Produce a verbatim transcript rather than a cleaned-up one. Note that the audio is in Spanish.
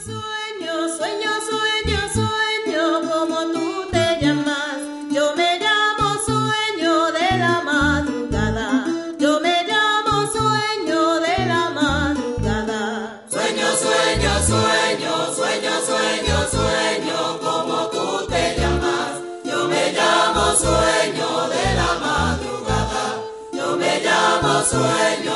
Sueño, sueño, sueño, sueño, como tú te llamas. Yo me llamo sueño de la madrugada. Yo me llamo sueño de la madrugada. Sueño, sueño, sueño, sueño, sueño, sueño, como tú te llamas. Yo me llamo sueño de la madrugada. Yo me llamo sueño